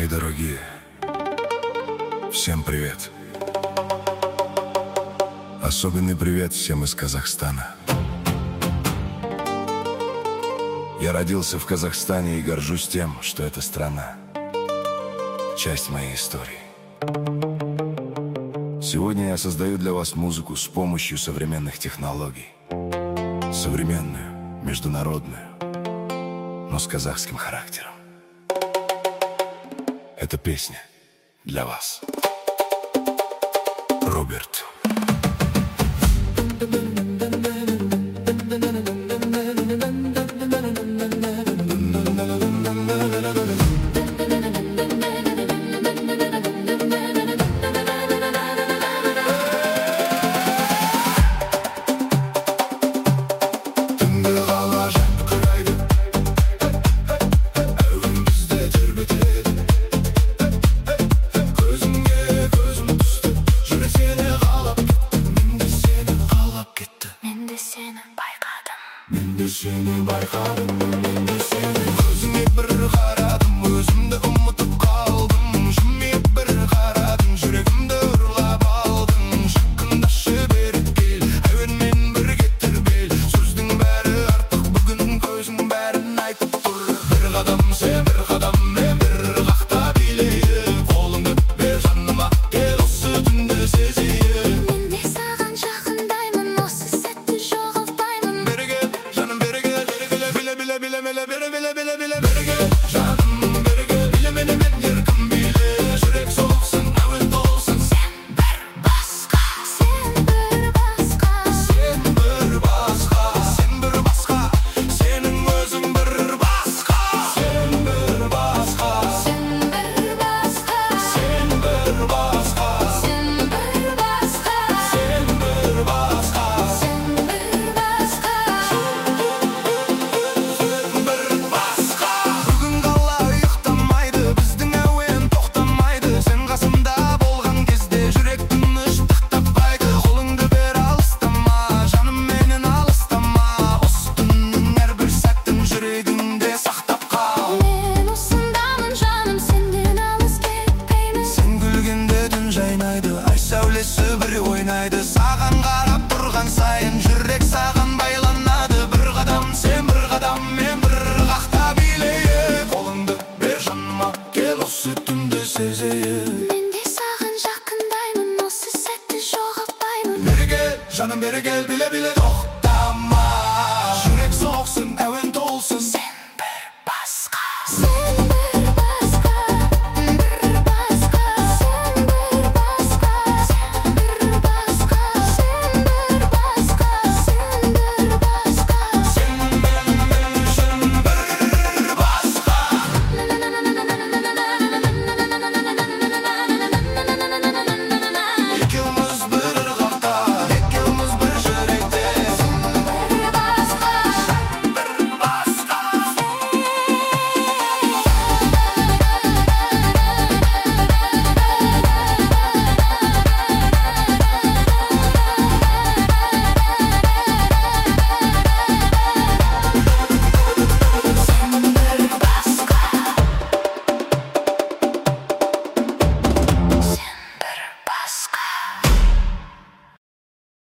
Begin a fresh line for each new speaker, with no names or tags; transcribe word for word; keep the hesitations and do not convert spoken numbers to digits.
Мои дорогие, всем привет. Особенный привет всем из Казахстана. Я родился в Казахстане и горжусь тем, что эта страна — часть моей истории. Сегодня я создаю для вас музыку с помощью современных технологий. Современную, международную, но с казахским характером. Эта песня для вас. Роберт. Seni baykadım, ben de seni gözüne bir karadım, özümde unutup kaldım. Jimiyip bir karadım, yüreğimde ırlap aldım. Şıkkındaşı berip gel, әуенмен bir getir bel. Sözdün bäri artık bugün gözün bärin aytıp dur. Bir kadam sen, bir kadam men, bir kakta bileyim. Kolundu ber жаныма, gel осы түнді сезейін.
Мен де саған жақындаймын, осы сәтті жоғалтпаймын.
Beri gel, canım beri gel, bile bile bile bile bile bile bile bile bile beri gel, canım.